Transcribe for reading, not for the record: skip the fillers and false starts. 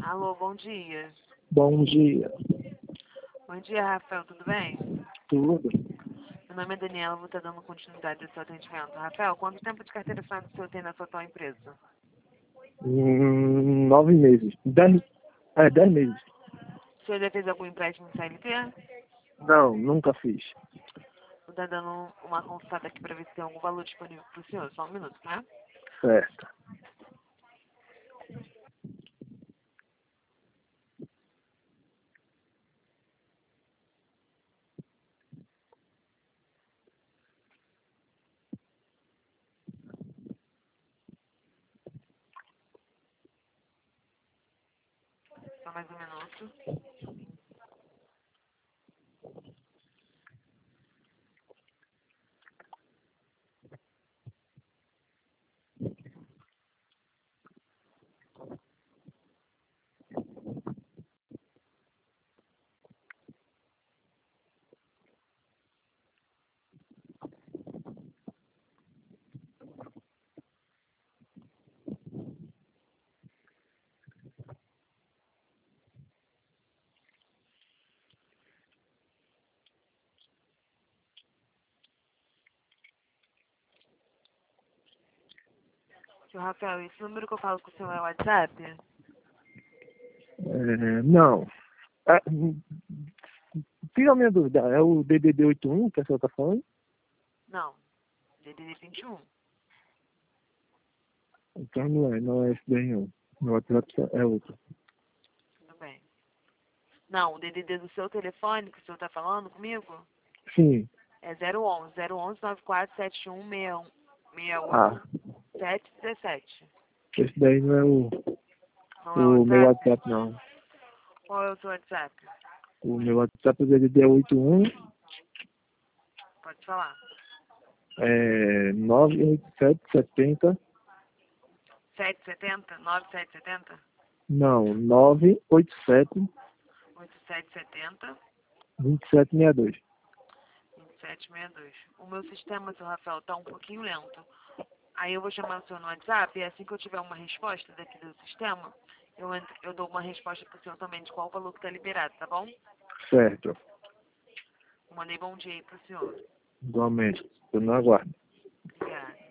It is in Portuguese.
Alô, bom dia. Bom dia. Bom dia, Rafael, tudo bem? Tudo? Meu nome é Daniela, vou estar dando continuidade ao seu atendimento. Rafael, quanto tempo de carteira assinada o senhor tem na sua atual empresa? 9 meses. 10 meses. O senhor já fez algum empréstimo em CLT? Não, nunca fiz. Vou estar dando uma consultada aqui para ver se tem algum valor disponível para o senhor. Só um minuto, tá? Certo. Só mais um minuto. Senhor Rafael, esse número que eu falo com o senhor é o WhatsApp? Não. É, tira a minha dúvida. É o DDD 81 que a senhora está falando? Não. DDD 21. Então não é esse daí não. Meu WhatsApp é outro. Tudo bem. Não, o DDD do seu telefone que o senhor está falando comigo Sim. é 011 9471 Ah, 717. esse daí não é Não é o o meu WhatsApp? WhatsApp não. Qual é o seu WhatsApp? O meu WhatsApp é o DDD 81 Pode falar. 98770. 770? 9770? Não, 987 8770? 2762. 2762. O meu sistema, seu Rafael, tá um pouquinho lento. Aí eu vou chamar o senhor no WhatsApp e assim que eu tiver uma resposta daqui do sistema, eu dou uma resposta pro senhor também de qual valor que tá liberado, tá bom? Certo. Eu mandei bom dia aí pro senhor. Igualmente. Eu não aguardo. Obrigada.